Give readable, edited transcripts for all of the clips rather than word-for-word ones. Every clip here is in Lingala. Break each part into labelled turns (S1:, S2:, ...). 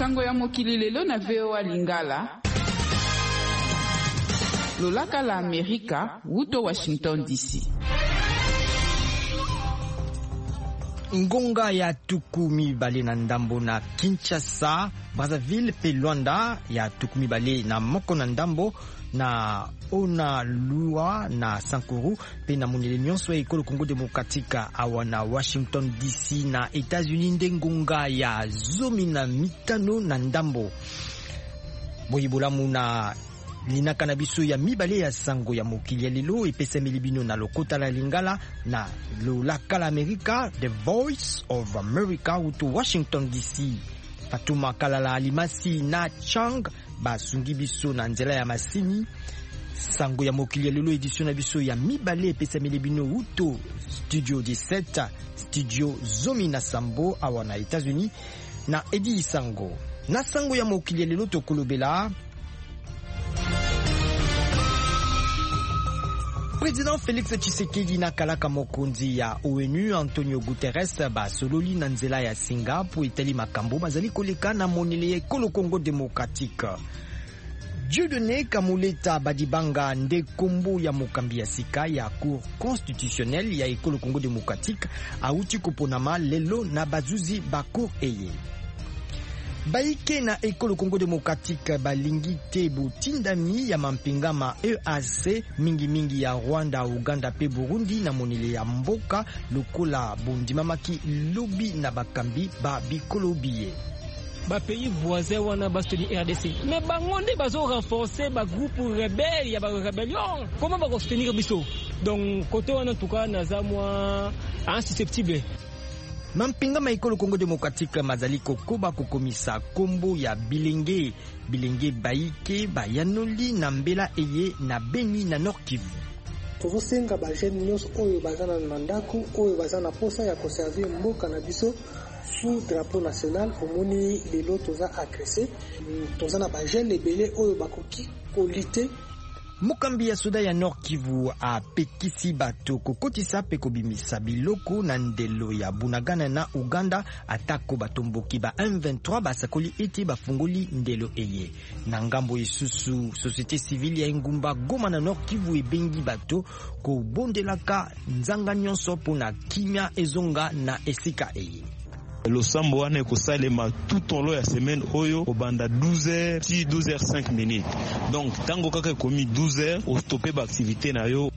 S1: Sango ya mokili lelo na VOA Lingala. Lolaka la Amerika, wuto Washington DC.
S2: Ngonga ya tukumi bale na ndambo na Kinshasa, Brazzaville pe Luanda ya tukumi bale na moko na ndambo na ona lua na Sankuru pe na monele nyonso ya ekolo Congo Demokratika awa na Washington DC na Etats-Unis nde ngonga ya 15 na ndambo. Boyibolamu na linaka na biso ya mibale ya sango ya mokili ya lelo epesameli bino na lokota la Lingala na lolaka la Amerika, The Voice of America uto Washington DC. Fatuma Kalala Alimasi na Chang basungi biso na nzela ya masini. Sango ya mokili ya lelo edition na biso ya mibale epesameli bino uto Studio 17, Studio Zomi na Sambo awa na Etats-Unis na Edi Sango. Na sango ya mokili ya lelo tokolobela Président Félix Tshisekedi na kalaka mokonzi ya ONU Antonio Guterres basololi na nzela ya Singapore etali makambo bazali koleka na monele ya ekolo Congo Démocratique. Dieudonné Kamuleta Badibanga nde kombo ya mokambi ya sika ya Cour constitutionnelle ya ekolo Congo Démocratique auti koponama lelo na bazuzi ba cour eye. Baike na ekolo Congo Démocratique balingi te botindami ya mampingama EAC mingi ya Rwanda, Uganda pe Burundi na monele ya mboka lokola bondimamaki lobi na bakambi ba bikolobiye.
S3: Ba pays voisins wana bastoni RDC mais bangonde bazo renforcer ba groupe rebelle ya ba rébellion comment ba soutenir biso donc côté wana en tout cas nazamwa insusceptible.
S2: Mampinga maikolo Congo Démocratique mazali kokoba kokomisa kombo ya bilenge baike bayanoli na mbela eye na Beni na Nord Kivu.
S4: Tozosenga ba jeune nyos oyo bazana na ndako oyo bazana posa ya conserver mboka na biso sous drapeau national omoni lelo toza agressé tozana ba jeune ebele oyo bakoki kolite.
S2: Mokambi ya soda ya Nord Kivu a pekisi bato kokotisa pe kobimisa biloko na ndelo ya Bunagana na Uganda atako batomboki ba M23 basakoli ete bafungoli ndelo eye. Na ngambo esusu société civile ya Ngumba Goma na Nord Kivu ebengi bato ko bondelaka nzanga nyonso pona kimia ezonga na esika eye.
S5: Le sambo wane kosalema tout en long ya semaine oyo obanda 12h si 12h5 minutes. Donc tango kaka komi 12h o stopper ba activité na yo.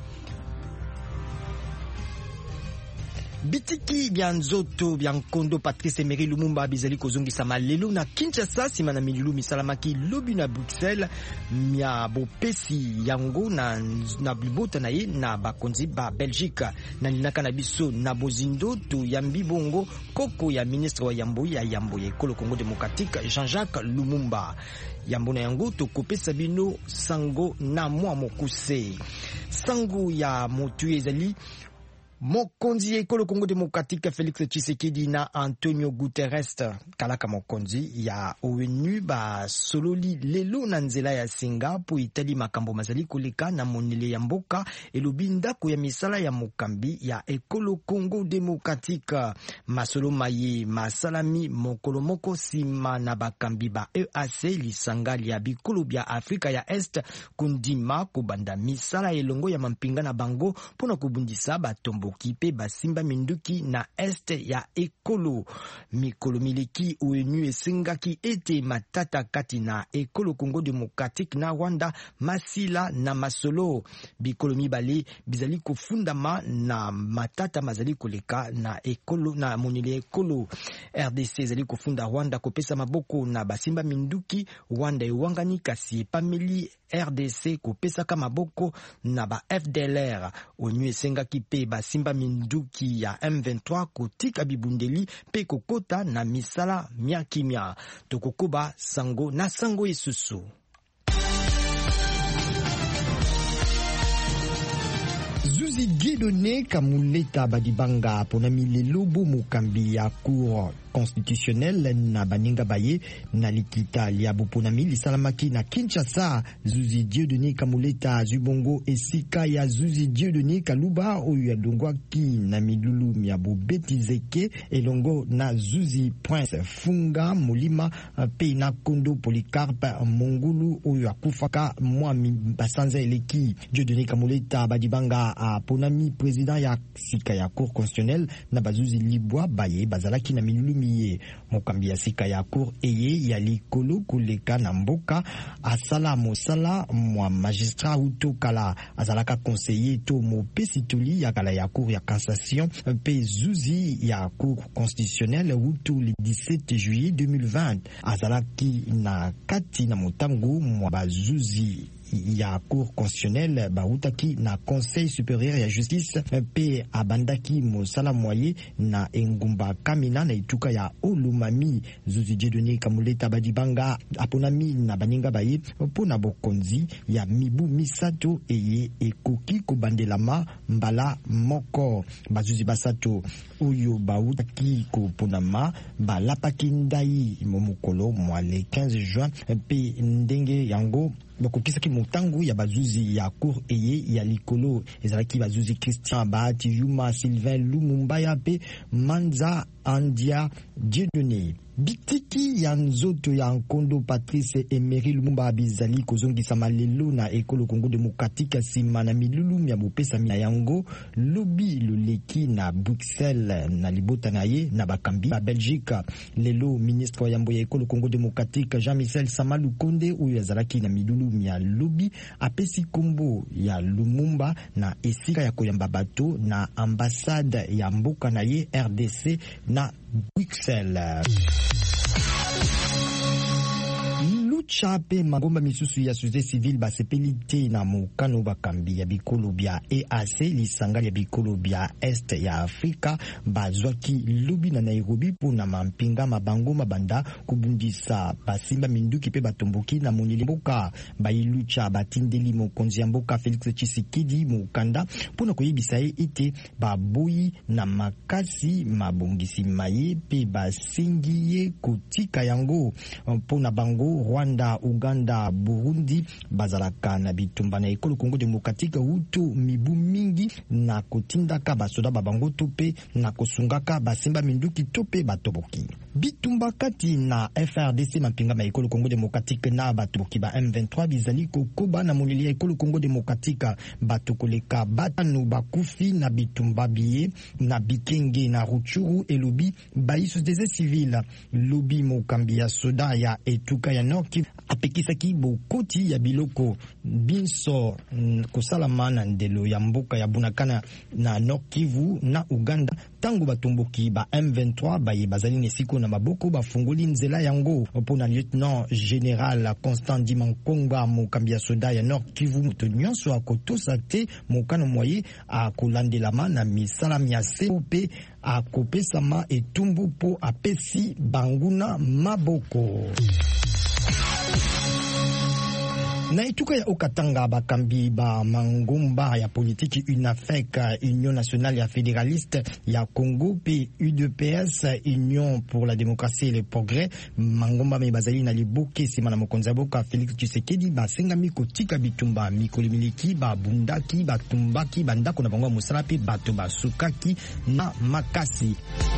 S2: Bitiki bya nzoto bya nkondo Patrice Emery Lumumba bizali kozongisa malelo na Kinshasa sima na milulu misalamaki lobi na Bruxelles mia bopesi yango na blibota na ye na bakonzi ba Belgique na linaka na biso na bozindo to yambi bongo koko ya ministre wa yambo ya ekolo Congo Démocratique Jean-Jacques Lumumba. Yambo na yango to kopesa bino sango na mwa mokuse. Sango ya motu ezali mokonzi ekolo Congo Démocratique Félix Tshisekedi na Antonio Guterres kalaka mokonzi ya ONU ba sololi lelo na nzela ya Singapore itali makambo mazali koleka na monele ya mboka elobi ndako ya misala ya mokambi ya ekolo Congo Démocratique masolo maye masalami mokolo moko sima na bakambi ba EAC lisangali ya bikolo bya Afrika ya Est kundima kobanda misala elongo ya mampinga na bango pona kubundisa batombo kipe basimba minduki na este ya ekolo mikolo mileki ONU esengaki ete matata kati na ekolo Congo Démocratique na Rwanda masila na masolo bikolo mibale bizali kofundama na matata mazali koleka na ekolo na monele ekolo. RDC ezali kofunda Rwanda kopesa maboko na basimba minduki Rwanda ewangani kasi epameli RDC kopesa ka maboko na ba FDLR. ONU esengaki pe basimba minduki ya M23 kotika bibundeli pe kokota na misala mia kimia tokokoba sango na sango esusu. Zuzi Dieudonné Kamuleta Badibanga pona milelo bo mokambi ya Cour constitutionnel na baninga baye na likita lia boponami lisalamaki na Kinshasa. Zuzi Dieudonné Kamuleta Zubongo esika ya Zuzi Dieudonné Kaluba oyo ya dongwaki na milulu mia bobetizeke elongo na Zuzi Prince Funga Mulima pe na Kondo Polycarpe Mongulu oyo akufaka mwa basanza eleki. Dieudonné Kamuleta badibanga a ponami président ya sika ya cour constitutionnelle na bazuzi libwa baye bazalaki na milulu miye mokambi ya sika ya cour eye ya likolo kuleka na mboka asala mosala mwa magistrat utokala azalaka conseiller to mopesi toli ya kala ya cour ya cassation pe zuzi ya cour constitutionnelle utu le 17 juillet 2020 azalaki na kati na motangu mwa bazuzi ya cour constitutionnelle bautaki na conseil supérieur ya justice pe abandaki mosala moye na engumba kamina na ituka ya Olumami. Zuzi Dieudonné Kamuleta badibanga aponami na baninga baye pona bokonzi ya mibu misato eye ekoki kobandelama mbala moko. Bazuzi basato oyo bautaki koponama balapaki ndai momokolo mwa le 15 juin pe ndenge yango bakokisaki motangu ya bazuzi ya cour eye ya likolo ezalaki bazuzi Christian Bahati Yuma Sylvain Lumumba pe Manza Andia Dieudonné. Bitiki ya nzoto ya Nkondo Patrice Emery Lumumba bizali kozongisa malelo na ekolo Congo Démocratique sima na milulu ya bopesa na yango lobi loleki na Bruxelles na libota na ye na bakambi ba Belgique. Lelo ministre wa yambo ya ekolo Congo Démocratique Jean-Michel Samalu Konde oyo azalaki na milulu ya lobi apesi kombo ya Lumumba na esika ya koyamba bato na ambassade ya mboka na ye RDC na Bruxelles. Chape mangomba misusu ya société civile basepelite na mokano bakambi ya bikolo bya EAC lisanga ya bikolo bya Est ya Afrika bazwaki lobi na Nairobi pona mampinga mabango mabanda kubundisa basimba minduki pe batomboki na monili mboka bailucha batindeli mokonzi ya mboka Félix Tshisekedi mokanda pona koyebisa ete baboyi na makasi mabongisi maye pe basengiye kotika yango pona bango Rwanda, Uganda, Burundi bazalaka na bitumba na ekolo Congo Démocratique uto mibu mingi na kotindaka basoda babango tope na kosungaka basimba minduki tope batoboki. Bitumba kati na FRDC mampinga ma ekolo Congo Démocratique na batoboki ba M23 bizali kokoba na monili ya ekolo Congo Démocratique batokoleka batanu bakufi na bitumba biye na Bikenge na Ruchuru elobi baiso des civils lobi mokambi ya soda ya etuka ya Nord apekisaki bokoti ya biloko binso kosalama na ndelo ya mboka ya Bunakana na Nord Kivu na Uganda tango batomboki ba M23 baye bazali nesiko na maboko bafungoli nzela yango pona lieutenant général Constant Dimankonga mokambi ya soda ya Nord Kivu moto nyonso akotosa te mokano moye akolandelama na misala ya COP akopesama etumbu po apesi banguna maboko. Na ituka ya Okatanga bakambi ba mangomba ya politiki UNAFEC Union nationale ya fédéraliste ya Congo pe UDPS Union pour la démocratie et le progrès mangomba me bazali na liboke sima na mokonzi ya boka Félix Tshisekedi basengami kotika bitumba mikolo miliki babundaki batumbaki bandako na bango mosala pe bato basukaki na makasi.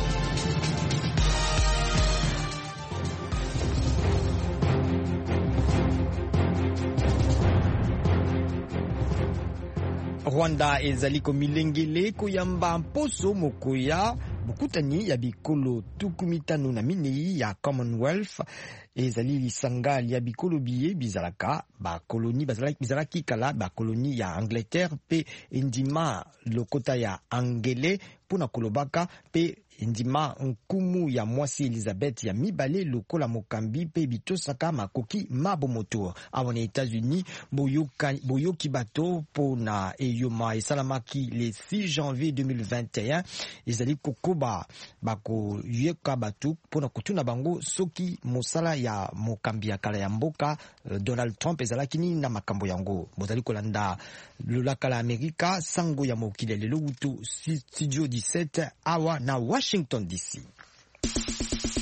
S2: Rwanda ezaliko milengele koyamba mposo mokoya bukutani ya bikolo tukumitano na minei ya Commonwealth ezali lisanga ya bikolo biye bizalaka ba koloni bizalaki kala ba koloni ya Angleterre pe ndima lokota ya Angele pona kolobaka pe ndima nkumu ya mwasi Elizabeth ya mibale lokola mokambi pe bitosaka makoki mabomoto awona États-Unis boyoki bato pona eyoma esalamaki le 6 janvier 2021 ezali kokoba bako yeka bato pona kutuna bango soki mosala ya mokambi ya kala ya mboka Donald Trump ezalaki ni na makambo yango bozali kolanda lolaka la Amerika sango ya mokili lelo utu studio 17 awa na Washington DC.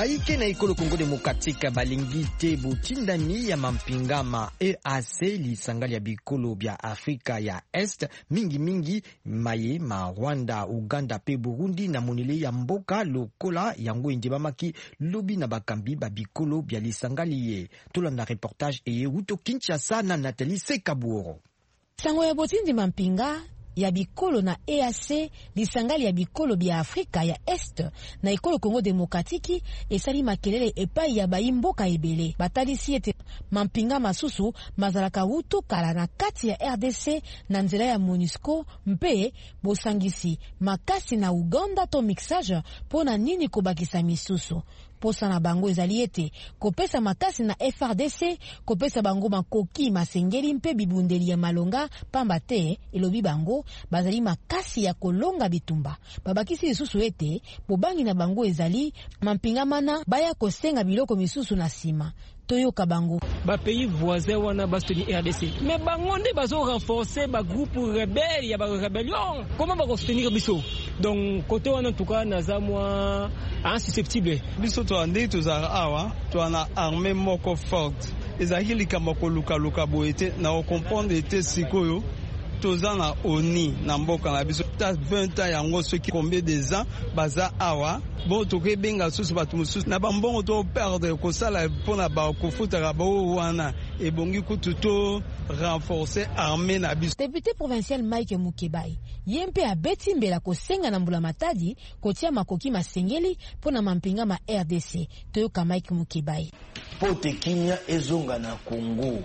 S2: Baike na ekolo Congo Démocratique balingi te botindami ya mampingama EAC lisangali ya bikolo bya Afrika ya Est mingi maye ma Rwanda, Uganda pe Burundi na monele ya mboka lokola yango endebamaki lobi na bakambi ba bikolo bya lisangali ye. Tolanda reportage eye uto Kinshasa na Nathalie Sekabuoro.
S6: Sango ya botindi mampinga ya bikolo na EAC lisangali ya bikolo bya Afrika ya Est na ekolo Congo Démocratique esali makelele epai ya baimboka ebele batalisi ete mampinga masusu mazalaka wuto kala na kati ya RDC na nzela ya MONUSCO mpe bosangisi makasi na Uganda to mixage pona nini kobakisa misusu. Posa na bango ezali ete kopesa makasi na FRDC kopesa bango makoki masengeli mpe bibundeli ya malonga pamba te elobi bango bazali makasi ya kolonga bitumba. Babakisi lisusu ete bobangi na bango ezali mampingamana baya kosenga biloko misusu na sima. Toyoka bango
S3: ba pays voisins wana bastoni RDC mais bango nde bazo renforcer ba groupe rebelle ya ba rébellion. Comment ba ko soutenir biso? Donc côté wana en tout cas nazamwa insusceptible
S7: biso to ande to za awa to ana armée moko forte ezaki likamba koluka luka boete na o comprendre ete sikoyo toza na oni na mboka na biso ta 20 ans yango ceux qui combien des ans baza awa bon to ke benga susu batu mususu na bambongo to perdre ko sala pona ba ko futaka ba wana e bongi kutu to renforcer armée na biso.
S6: Député provincial Mike Mukebai yempe abeti mbela ko senga na mbula matadi kotia makoki masengeli pona mampinga ma RDC. Toyoka Mike Mukebai
S8: pote kinya ezonga na Congo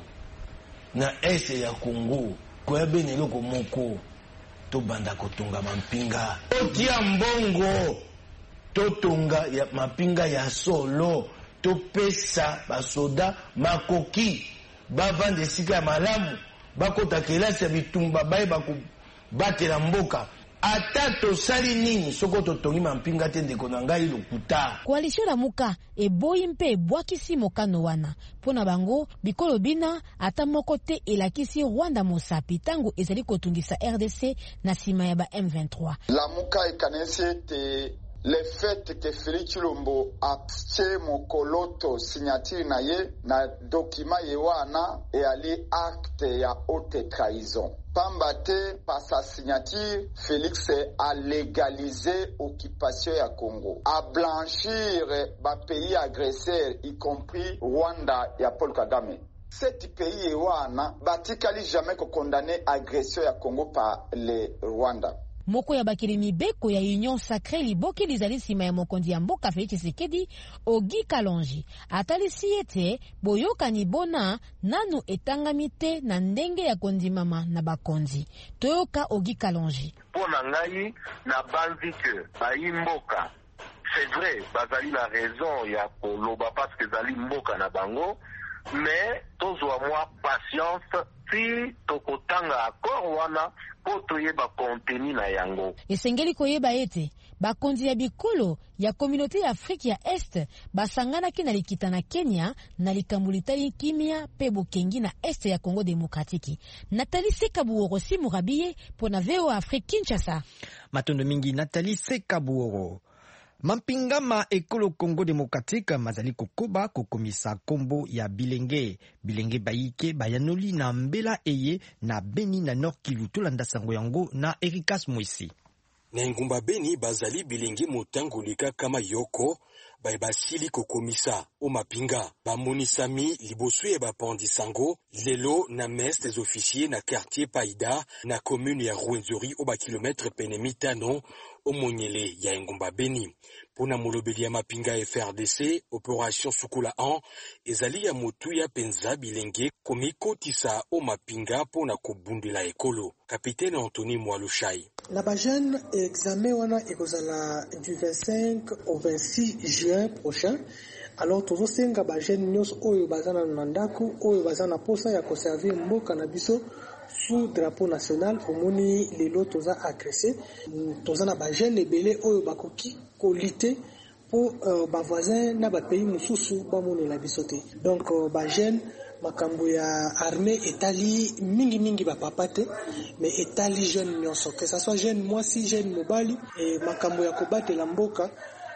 S8: na ese ya Congo kwa bene loko moko to banda kotunga mampinga otia mbongo to tonga ya mampinga ya solo to pesa basoda makoki bavande sika malamu bakota kelasi ya bitumba baye bakubatela mboka atato sali nini soko totongi mampinga te ndeko na ngai lokuta.
S6: Coalition la muka eboyi mpe ebwakisi mokano wana pona bango bikolo bina ata moko te elakisi Rwanda mosapi tango ezali kotungisa RDC na sima ya ba M23.
S9: La muka ekanesi ete le fait que Félix Tshilombo abstient mokoloto signature na ye na document ye wana e ali acte ya haute trahison. Pamba te par sa signature, Félix a légalisé l'occupation ya Congo, a blanchir ba pays agresseurs, y compris Rwanda ya Paul Kagame. Cet pays wana batikali jamais ko condamner agression ya Congo par le Rwanda.
S6: Moko ya bakili mibeko ya Union Sacrée liboki lizali sima ya mokondi ya mboka Félix Tshisekedi Ogi Kalonji atalisi ete boyoka ni bona nanu etangami te na ndenge ya kondimama na bakonzi. Toyoka Ogi Kalonji
S10: pona ngai na banzi ke bayi mboka c'est vrai bazali na raison ya koloba parce que zali mboka na bango mais tozwa mwa patience si tokotanga accord wana po toyeba kontenu na yango.
S6: Esengeli koyeba ete bakonzi ya bikolo ya communauté ya Afrique ya Est basangana ki na likita na Kenya na likambulitali kimia pe bokengi na Est ya Congo Démocratique. Nathalie Sekabuoro Simurabiye pona VOA Afrique Kinshasa.
S2: Matondo mingi Nathalie Sekabuoro. Mampingama ekolo Congo Démocratique mazali kokoba kokomisa kombo ya bilenge baike bayanoli na mbela eye na Beni na Nord Kivu. Tolanda sango yango na Erikas Moisi.
S11: Na ngumba Beni bazali bilenge motango lika kama yoko basili kokomisa o mapinga bamonisami liboso ya bapandi sango lelo na messe des officiers na quartier Païda na commune ya Rwenzori o ba kilometre pene mitano o monyele ya ngumba Beni. Pona molobeli ya mapinga FRDC opération Sukula 1 ezali ya motu ya penza bilenge komikotisa o mapinga pona kobundela ekolo. Capitaine Anthony Mwalushai.
S4: La bajene examen wana ekozala du 25 au 26 juin prochain. Alors tozo senga bajene nyos oyo bazana na ndako oyo bazana posa ya conserver mboka na biso sous drapeau national omoni lelo toza agressé tozana bajene ebele oyo bakoki kolite pour ba voisins na ba pays mususu bamoni la biso te. Donc bajene makambo ya armée etali mingi ba papate mais etali jeune nyonso que ça soit jeune mwasi jeune mobali et makambo ya kobatela mboka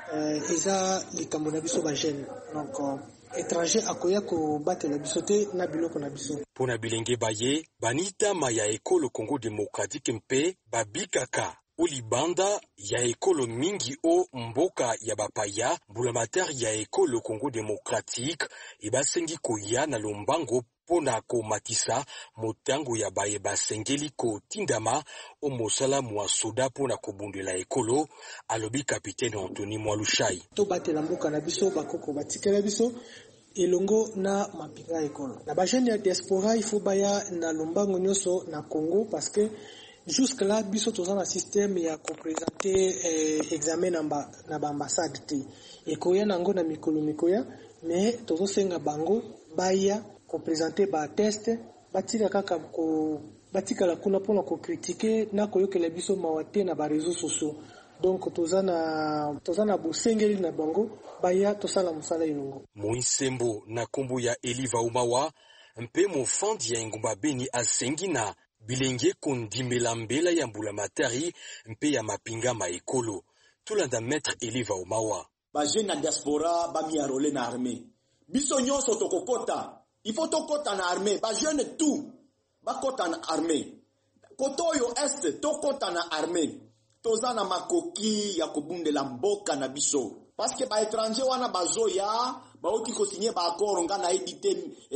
S4: eza likambo na biso ba jeune. Donc étranger akoya ko batela biso te na biloko na biso.
S11: Pona bilenge baye banita maya ekolo Congo démocratique mpe babikaka olibanda ya ekolo mingi o mboka ya bapaya mbulamater ya ekolo Congo démocratique ebasengi koya na lombango pona komatisa motango ya baye basengeli kotindama o mosala mwa soda pona kobundela ekolo, alobi kapitaine Anthony Mwalushai.
S4: To batela mboka na biso bakoko batikela biso elongo na mapinga ekolo. Na ba jeune ya diaspora il faut baya na lombango nyoso na Congo parce que jusque là biso toza na système ya ko présenter examen na ba ambassade te. Ekoya nango na mikolo mikoya mais tozo senga bango baya ko présenter ba test batika kaka ko batika la kuna pona ko critiquer na ko yokela biso mawate na ba réseaux sociaux. Donc tozana busengeli na bango baya tosala musala ilongo.
S11: Moisembo na kombo ya Eliva Umawa mpe mofandi ya Engumba Beni asengina bilenge kondimela mbela ya mbulamatari mpe ya mapinga maekolo. Tulanda maître Eliva Umawa.
S12: Ba jeune na diaspora ba mi arole na armée. Biso nyonso tokokota. Il faut tokota na armée. Ba jeune tout ba kota na armée. Kotoyo est tokota na armée. Tozana makoki ya kobundela mboka na biso. Parce que ba étranger wana bazoya ba oti ko signer ba accord nga na edité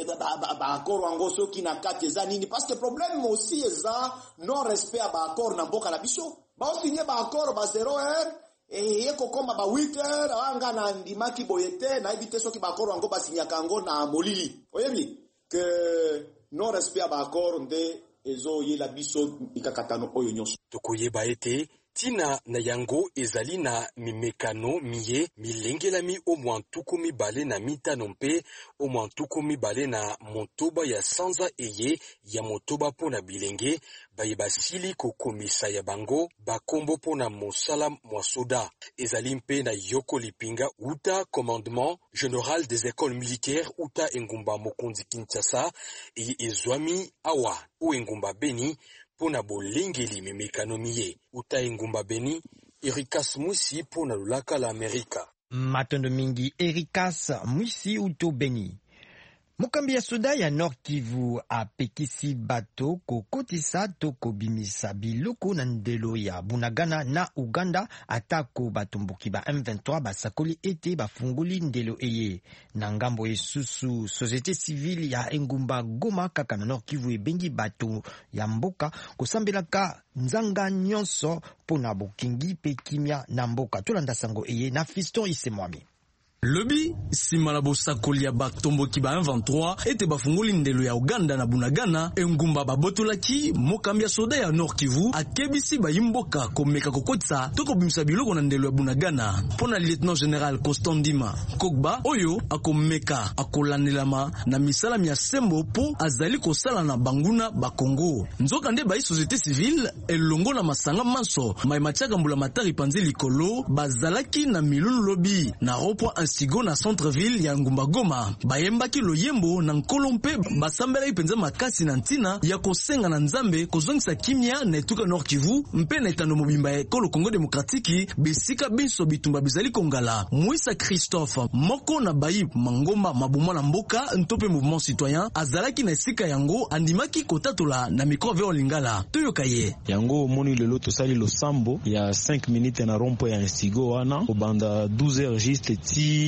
S12: ba accord wango soki na kati za nini parce que problème aussi eza non respect ba accord na mboka na biso. Ba signer ba accord ba 0h et yeko koma ba 8h anga na ndimaki boyete na edité soki ba accord wango ba signer kango na molili. Oyebi que non respect ba accord nde ezo yela biso ikakatano oyo nyonso.
S11: Tokoyeba ete tina na yango ezali na mimekano miye milengelami o mwantuku mibale na mitano mpe o mwantuku mibale na motoba ya sanza eye ya motoba pona bilenge baye basili kokomisa ya bango bakombo pona mosala mwasoda. Ezali mpe na yoko lipinga uta commandement général des écoles militaires uta Engumba Mokonzi Kinshasa eye ezwami awa o Engumba Beni pona bolengeli mimekano miye uta Engumba Beni. Erikas Mwisi pona lulaka la Amerika.
S2: Matondo mingi Erikas Mwisi uto Beni. Mokambi ya soda ya Nord Kivu apekisi bato kokotisa to kobimisa biloko na ndelo ya Bunagana na Uganda atako batomboki ba M23 basakoli ete bafunguli ndelo eye. Na ngambo esusu société civile ya Engumba Goma kaka na Nord Kivu ebengi bato ya mboka kosambelaka nzanga nyonso pona bokingi pe kimia na mboka. Tolanda sango eye na Fiston Isemwami.
S13: Lobi simala bosakoli ya batomboki ba M23 ete bafungoli ndelo ya Uganda na Bunagana. Engumba babotolaki mokambi ya soda ya Nord Kivu akebisi bayimboka komeka kokotisa toko bimisa biloko na ndelo ya Bunagana pona lieutenant général Constant Ndima Kokba oyo akomeka akolanelama na misala ya sembo po azali kosala na banguna bakongo. Nzoka nde bayi société civile elongo na masanga manso maimatiaka mbulamatari panzi likolo bazalaki na milulu lobi na ropo sigo na centre-ville ya Ngumba Goma bayembaki loyembo na nkolo mpe basambela ipenza makasi na ntina ya kosenga na nzambe kozongisa kimia na etuka Nord Kivu mpe na etando mobimba ya ekolo Congo démocratique bisika biso bitumba bizali kongala. Moïse Christophe moko na bayi mangomba mabuma na mboka ntope mouvement citoyen azalaki na esika yango andimaki kotatola na micro veo lingala toyokaye
S5: yango moni lelo tosali lo sambo ya 5 minutes na rompo ya Sigo wana obanda 12h juste ti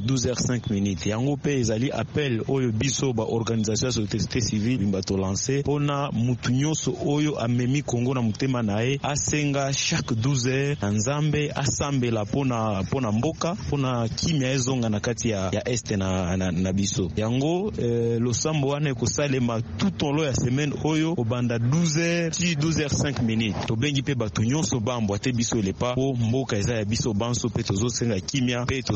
S5: 12h05 yango pe ezali appel oyo biso ba organisation ya société civile bimbato lancer pona mutu nyonso oyo amemi Kongo na mutema nae asenga chaque 12h na nzambe asambela pona mboka pona kimia ezonga na kati ya este na biso yango lo sambo wana ekosalema tout au long ya semaine oyo obanda 12h ti 12h05 tobengi pe bato nyonso bambo ate biso lepa po mboka eza ya biso banso pe tozo senga kimia pe tozo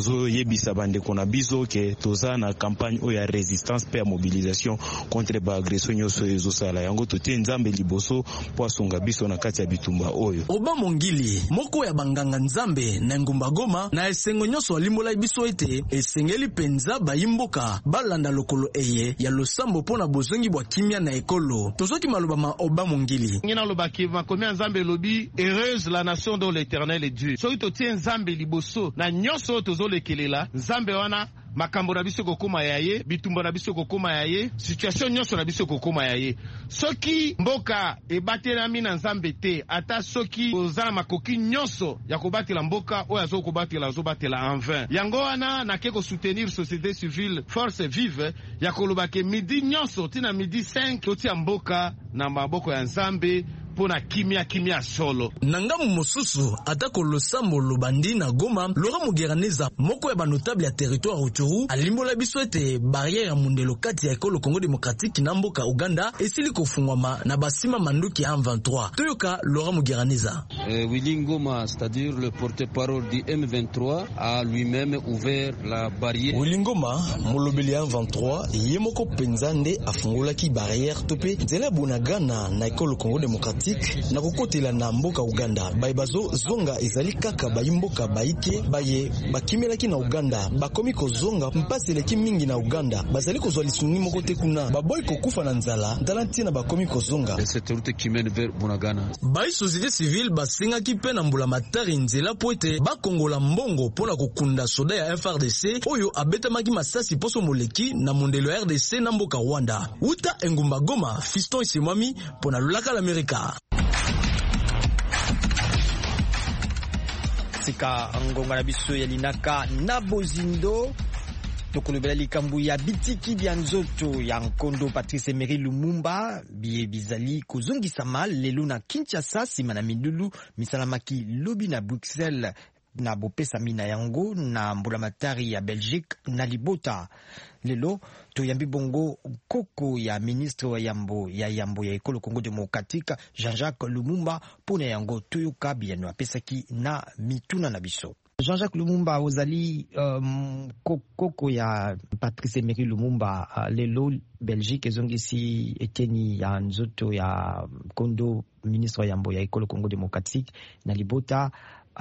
S5: koyebisa bandeko na biso ke toza na campagne oyo ya résistance pe ya mobilisation contre ba agression nyonso ezosala yango totie nzambe liboso po asonga biso na kati ya bitumba oyo.
S13: Oba Mongili moko ya banganga nzambe na ngumba Goma na esengo nyonso alimbola biso ete esengeli penza bayimboka balanda lokolo eye ya losambo pona bozongi bwa kimia na ekolo. Tozoki maloba ma Oba Mongili
S14: ngina lobaki makomia nzambe lobi heureuse la nation dont l'Éternel est Dieu. Soki totie nzambe liboso na nyonso tozolekelela nzambe wana makambo na biso kokoma yaye, bitumba na biso kokoma yaye, situation nyonso na biso kokoma yaye. Soki mboka ebatelami na nzambe te, ata soki ozala makoki nyonso ya kobatela mboka oyo azo kobatela azobatela en vain. Yango wana nake ko soutenir société civile force vive ya kolobake midi nyonso tina midi 5 totia mboka na maboko ya nzambe pona kimia solo.
S13: Nangamu mosusu atako losambo lobandi na Goma, Laurent Mugiraneza moko ya banotable ya territoire Rutshuru alimbola biso ete barrière ya mundelo kati ya ekolo Congo démocratique na mboka Uganda esili kofungwama na basima manduki ya M23. Toyoka Laurent Mugiraneza.
S15: Willy Ngoma, c'est-à-dire le porte-parole du M23, a lui-même ouvert la barrière.
S13: Willy Ngoma, molobeli ya M23, yemoko penzande afungolaki barrière tope nzela bunagana na ekolo Congo démocratique na kokotela na mboka Uganda. Baibazo zonga ezali kaka bayimboka baike baye bakimelaki na Uganda bakomi kozonga mpasi eleki mingi na Uganda bazali kozwa lisungi moko te kuna baboy kokufa na nzala ntina bakomi kozonga
S15: cette route qui mène vers Bunagana.
S13: Bai société civile basengaki pe na mbula matari nzela po ete bakongola mbongo pona kokunda soda ya FRDC oyo abetamaki masasi poso moleki na mondelo ya RDC na mboka Rwanda. Uta engumba Goma, Fiston Isimwami pona lolaka l'Amerika.
S2: Sika ngonga na biso ya linaka na bozindo tokolobela likambu ya bitiki bya nzoto ya nkondo Patrice Emery Lumumba bizali kozongisama lelo na Kinshasa sima na milulu misalamaki lobi na Bruxelles na bopesa mina yango na mbulamatari ya Belgique na libota. Lelo toyambi bongo koko ya ministre wa yambo ya ekolo Congo démocratique Jean-Jacques Lumumba pona yango toyoka biano apesaki na mituna na biso. Jean-Jacques Lumumba ozali koko ya Patrice Emery Lumumba lelo Belgique ezongisi eteni ya nzoto ya kondo ministre wa yambo ya ekolo Congo démocratique na libota.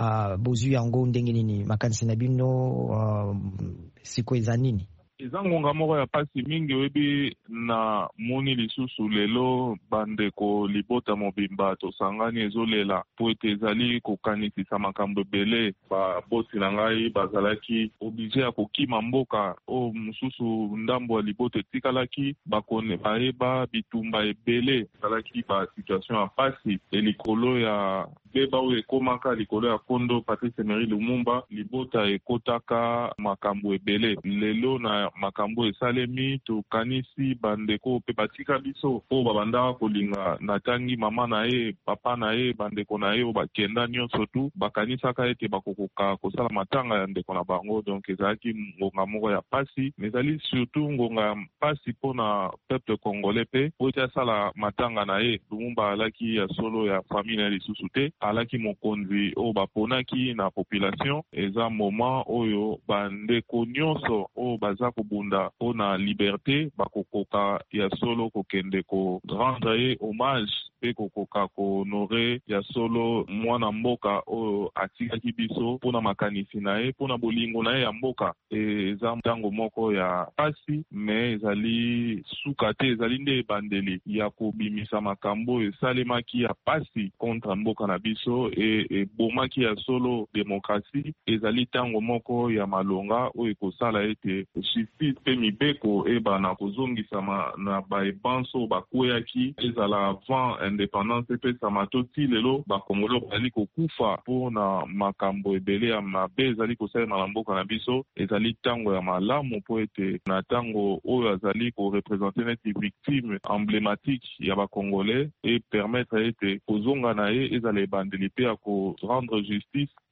S2: Bozu yango ndenge nini makanisi na bino siko eza nini?
S16: Eza ngonga moko ya pasi mingi webi na moni lisusu lelo bandeko libota mobimba tosangani ezolela po ete ezali kokanisisa makambo ebele baboti na ngai bazalaki oblige ya kokima mboka o mosusu ndambo ya libota etikalaki bakone bayeba bitumba ebele ezalaki ba situation ya pasi elikolo ya beba oyo ekomaka likolo ya kondo Patrice Emery Lumumba libota ekotaka makambo ebele lelo na makambo esalemi tokanisi bandeko pe batika biso oyo babandaka kolinga na tangi mama na ye papa na ye bandeko na ye oyo bakenda nyonso tu bakanisaka ete bakokoka kosala matanga ya ndeko na bango. Donc ezalaki ngonga moko ya pasi ezali surtout ngonga ya pasi mpona peuple congolais pe po ete asala matanga na ye. Lumumba alaki ya solo ya famille na lisusu te alaki mokonzi oyo baponaki na population. Eza moment oyo bandeko nyonso oyo baza kobunda mpona liberté bakokoka ya solo kokende ko rendre ye hommage pe kokoka kohonore ya solo mwana mboka oyo atikaki biso mpona makanisi na ye mpona bolingo na ye ya mboka. Eza ntango moko ya pasi me ezali suka te ezali nde ebandeli ya kobimisa makambo esalemaki ya pasi contre mboka na biso ebomaki ya solo demokrasi. Ezali ntango moko ya malonga oyo ekosala ete justice pe mibeko ebana kozongisama na baebanso bakweyaki ezala avant indépendance epesama to ti lelo bakongolo bazali kokufa mpona makambo ebele ya mabe ezali kosalema na mboka na biso. Ezali ntango ya malamu mpo ete na ntango oyo azali korepresente neti victime emblématique ya bakongolais epermettre ete kozonga na ye ezala ebandeli mpe ya korendre justice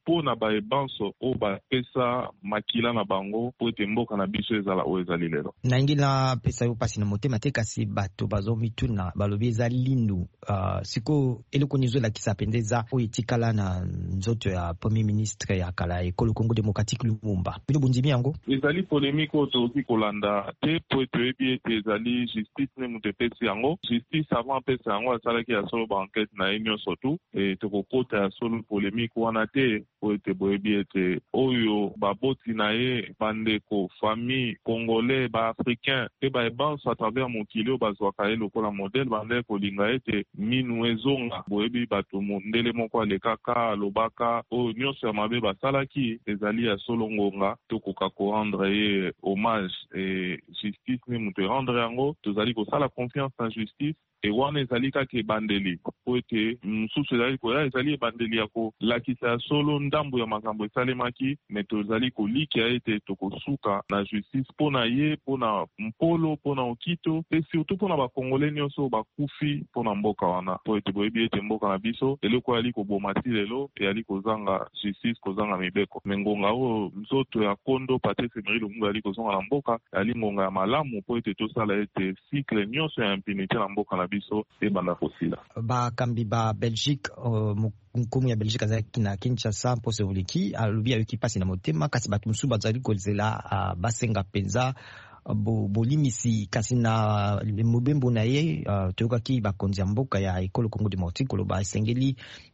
S16: po na baebanso o bapesa makila na bango po ete mboka na biso ezala o ezali lelo.
S2: Na ingi na pesa yo pasi na motema te kasi bato bazomituna balobi eza lindu siko eloko nizolakisa mpenza eza oyo etikala na nzoto ya premier ministre ya kala ekolo Congo démocratique Lumumba. Bino bundimi yango
S16: ezali polémique oyo tokoki kolanda te po toyebi ete ezali justice ne moto epesi yango. Justice avant apesa yango asalaki ya solo baenquête na ye nyonso tu e tokokota ya solo polémique wana te po ete boyebi ete oyo baboti na ye bandeko famille congolais baafricain pe baebanso à travers mokili oyo bazwaka ye lokola modele bandele kolinga ete minu ezonga. Boyebi bato mondele moko alekaka alobaka oyo nyonso ya mabe basalaki ezali ya solo ngonga tokoka korendre ye hommage e justice ne moto erendre yango tozali kosala confiance na justice e wana ezali kaka ebandeli po ete mosusu ezali koya ezali ebandeli ya kolakisa ya solo ndambo ya makambo esalemaki me tozali kolikia ete tokosuka na justice mpo na ye mpo na mpolo mpo na okito pe surtout mpo na bakongole nyonso bakufi mpo na mboka wana po ete boyebi ete mboka na biso eloko yali koboma ti lelo eyali kozanga justice kozanga mibeko me ngonga oyo nzoto ya kondo Patrice Emery Lumumba yali kozonga na mboka yali ngonga ya malamu po ete tosala ete cycle nyonso ya impunité na mboka na biso ebanda kosila.
S2: Bakambi ba Belgique nkumu ya Belgique azalaki na Kinshasa mposo oleki alobi ayoki pasi na motema kasi bato mosusu bazali kozela basenga mpenza bolimisi kasi na mobembo na ye toyokaki bakonzi ya mboka ya ekolo Congo démocratique koloba esengeli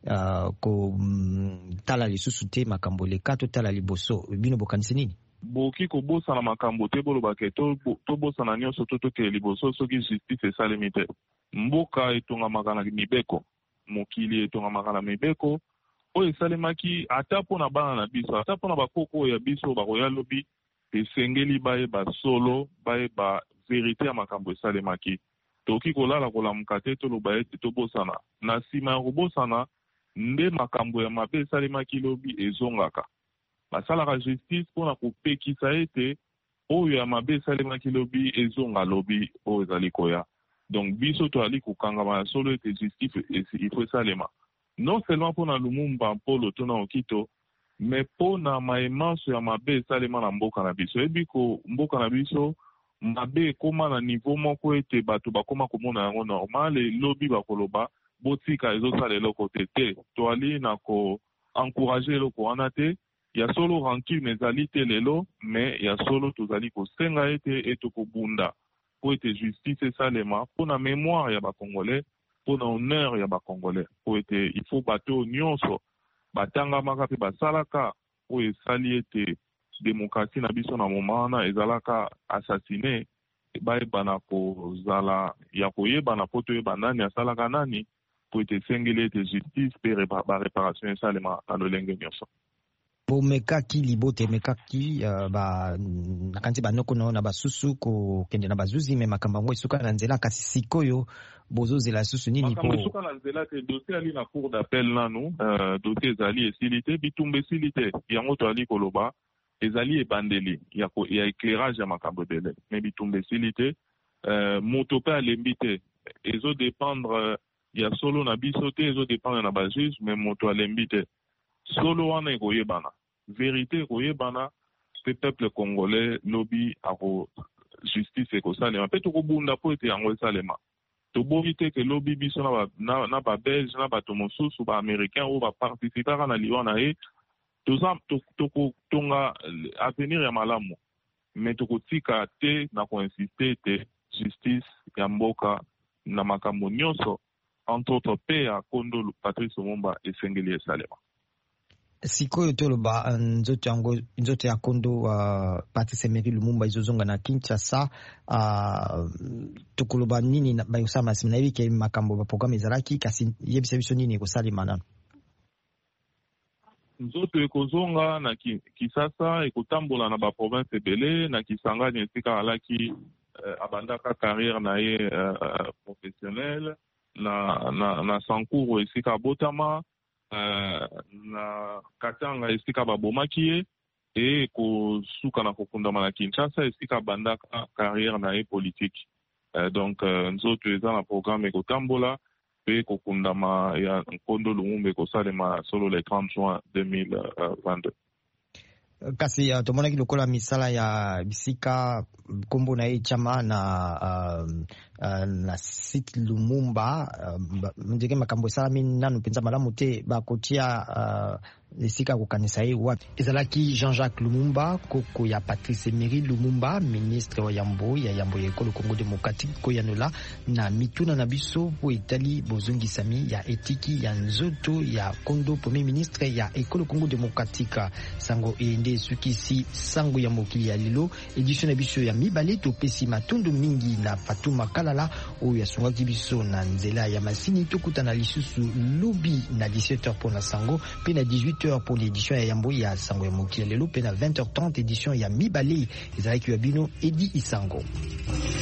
S2: kotala lisusu te makambo leka totala liboso. Bino bokanisi nini?
S16: Boki kobosana makambo te bolobake tobosana nyonso tokende liboso soki justice esalemi te. Mboka etongamaka na mibeko, mokili etongamaka na mibeko oyo esalemaki ata mpo na bana na biso ata mpo na bakoko oyo ya biso bakoya lobi esengeli bayeba solo bayeba verite ya makambo esalemaki. Toki kolala kolamuka te toloba ete tobosana na nsima ya kobosana nde makambo ya mabe esalemaki lobi ezongaka. Basalaka justice mpo na kopekisa ete oyo ya mabe esalemaki lobi ezonga lobi oyo ezali koya. Donc biso toali kokangama ya solo ete justice ifo esalema non seulement mpo na Lumumba mpolo to na okito mais mpo na maemanso ya mabe esalema na mboka na biso. Ebi ko mboka na biso mabe ekoma na niveau moko ete bato bakoma komona yango normal elobi bakoloba botika ezosala eloko te toali na koencourage eloko wana te. Ya solo rancune ezali te lelo mais ya solo tozali kosenga ete kobunda po ete justice esalema po na mémoire ya bakongolais po na honneur ya bakongolais po ete il faut bato nyonso batangamaka mpe basalaka po esali ete démocratie na biso na moma wana ezalaka assassiné bayebana kozala ya koyebana po toyeba nani asalaka nani po ete esengeli ete justice mpe baréparation esalema na lolenge nyonso.
S2: Bomekaki libote mekaki nakanisi banoko na basusu kokende na bazuzi me makambo yango esuka na nzela kasi sikoyo bozozela susu nini po
S16: makambo esuka na nzela te dossier ali na cour d'appel nanu dossier ezali esili te bitumba esili te yango toali koloba ezali ebandeli ya éclairage ya makambo ebele me bitumba esili te moto mpe alembi te ezodépendre ya solo na biso te ezodépendre na bajuge me moto alembi te solo wana ekoyebana vérité ekoyebana pe peuple congolais lobi ako justice ekosalema mpe tokobunda po ete yango esalema toboyi te ke lobi biso na babelge na bato mosusu baaméricain oyo baparticipaka na liwa na ye tokotonga avenir ya malamu me tokotika te na koinsiste ete justice ya mboka na makambo nyonso entre autres pe ya kondo Patrice Lumumba esengeli esalema.
S2: Sikoyo toloba nzoto ya kondo Patrice Emery Lumumba izozonga na Kinshasa tokoloba nini bayosala masimi na yebi ke makambo baprogramme ezalaki kasi yebisa biso nini ekosalema nano.
S16: Nzoto ekozonga na Kisasa ekotambola na baprovince ebele na Kisangani esika alaki abandaka carrière na ye professionnelle na Sankuru esika abotama na Katanga esika babomaki ye e kosuka na kokundama na Kinshasa esika bandaka carrière na ye politique. Donc nzoto eza na programme ekotambola pe kokundama ya Nkondo Lumumba ekosalema solo le 30 juin 2022.
S2: Kasi tomonaki lokola misala ya bisika kombo na ye chama na site Lumumba ndenge makambo esalami nanu mpenza malamu te bakotia esika kokanisa ye wapi. Ezalaki Jean-Jacques Lumumba, koko ya Patrice Emery Lumumba, ministre wa yambo ya ekolo Congo Démocratique, koyanola na mituna na biso po etali bozongisami ya etiki ya nzoto ya Kondo, premier ministre ya ekolo Congo Démocratique. Sango ende sukisi sango ya mokili ya lilo edition na biso ya mibale topesi matundu mingi na Fatuma Kalala oyo yasungaki biso na nzela ya masini. Tokutana lisusu lobi na 17h pour la sango pe na 18h pour l'édition ya yambo ya sango ya mokili ya lelo pe na 20h30 édition ya mibale ezalaki ya bino Edi Isango.